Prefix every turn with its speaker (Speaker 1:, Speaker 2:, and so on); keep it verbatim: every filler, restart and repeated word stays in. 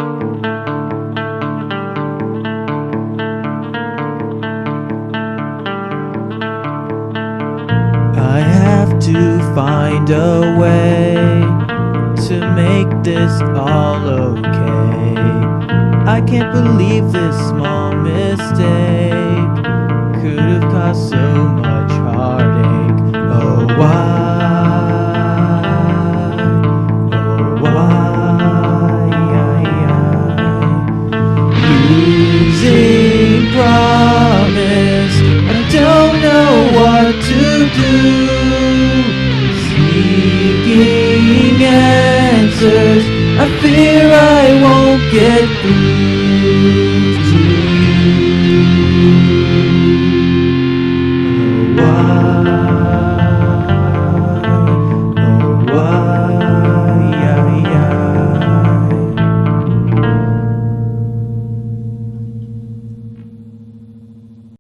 Speaker 1: I have to find a way to make this all okay. I can't believe this small mistake could have caused so much heartache. Oh why, oh why, losing promise, I don't know what to do. Seeking answers, I fear I won't get through.